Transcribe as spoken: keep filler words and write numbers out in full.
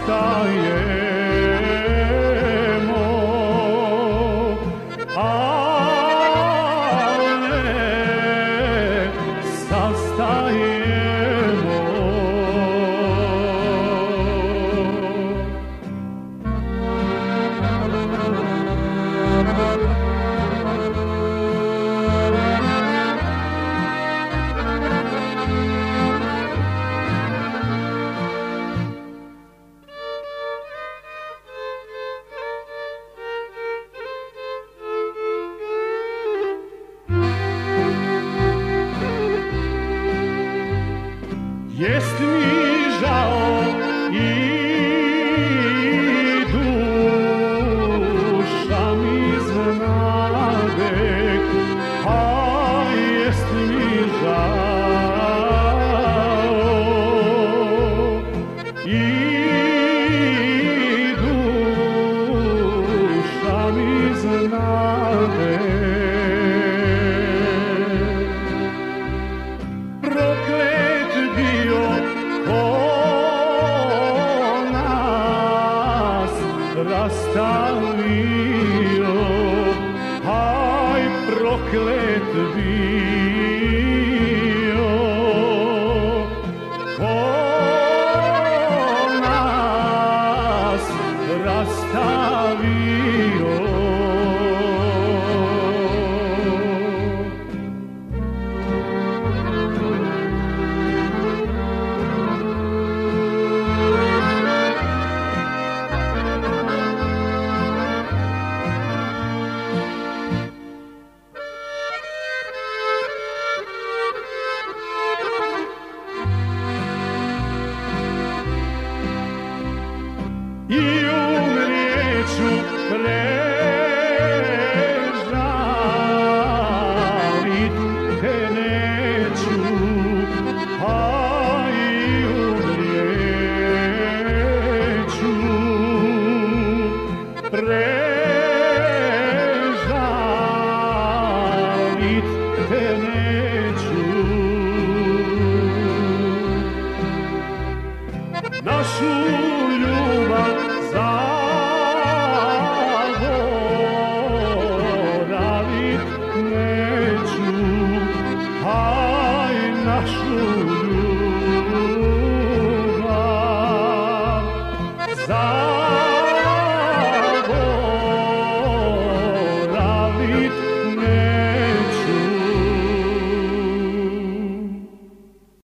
rastajemo, ali ne sastajemo. Jest mi żal i dusza mi znade, a jest mi żal i dusza mi znade. Proklet bio ko nas rastavio, aj proklet bio ko nas rastavio. I umrijeću prežalit te neću, a i umrijeću prežalit te neću. Našu ljubav zaboravit neću, aj našu ljubav